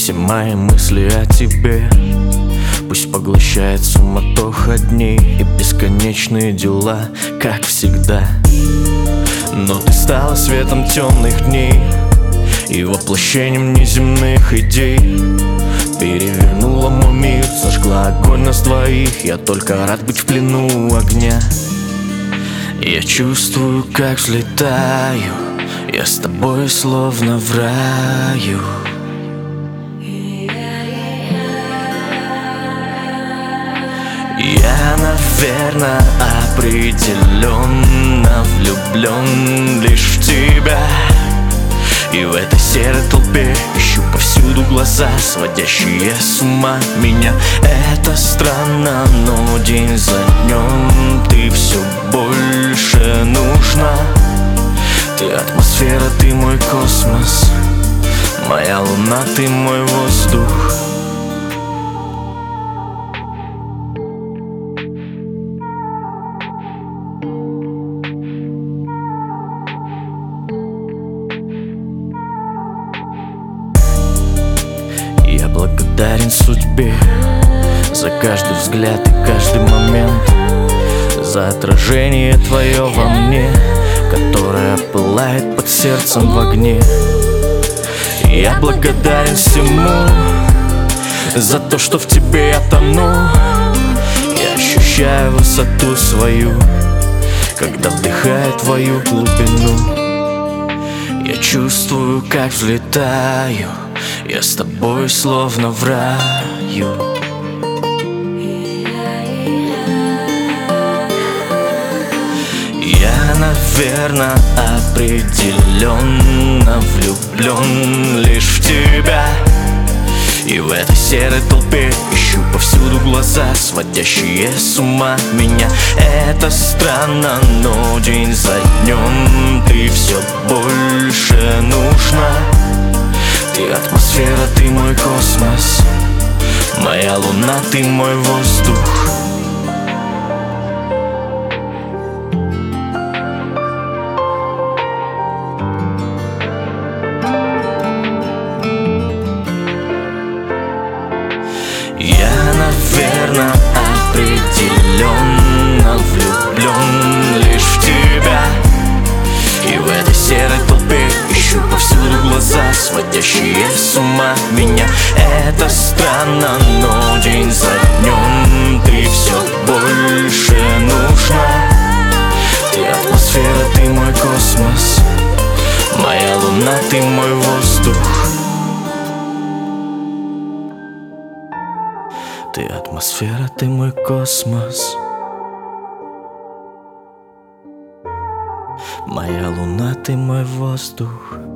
все мои мысли о тебе. Пусть поглощает суматоха дней и бесконечные дела, как всегда. Но ты стала светом темных дней и воплощением неземных идей. Перевернула мой мир, сожгла огонь нас двоих. Я только рад быть в плену огня. Я чувствую, как взлетаю, я с тобой словно в раю. Я, наверно, определенно влюблен лишь в тебя. И в этой серой толпе ищу повсюду глаза, сводящие с ума меня. Это странно, но день за днем ты все больше нужна. Ты атмосфера, ты мой космос, моя луна, ты мой воздух. Я благодарен судьбе за каждый взгляд и каждый момент, за отражение твое во мне, которое пылает под сердцем в огне. Я благодарен всему за то, что в тебе я тону. Я ощущаю высоту свою, когда вдыхаю твою глубину. Я чувствую, как взлетаю, я с тобой словно в раю. Я, наверно, определенно влюблен лишь в тебя. И в этой серой толпе ищу повсюду глаза, сводящие с ума меня. Это странно, но день за днем ты все больше нужна. Ты атмосфера, ты мой космос, моя луна, ты мой воздух. Я, наверно, определенно влюблен лишь в тебя. И в этой серой толпе ищу повсюду глаза, сводящие с ума меня. Это странно, но день за днем ты все больше нужна. Ты атмосфера, ты мой космос, моя луна, ты мой воздух. Ты атмосфера, ты мой космос, моя луна, ты мой воздух.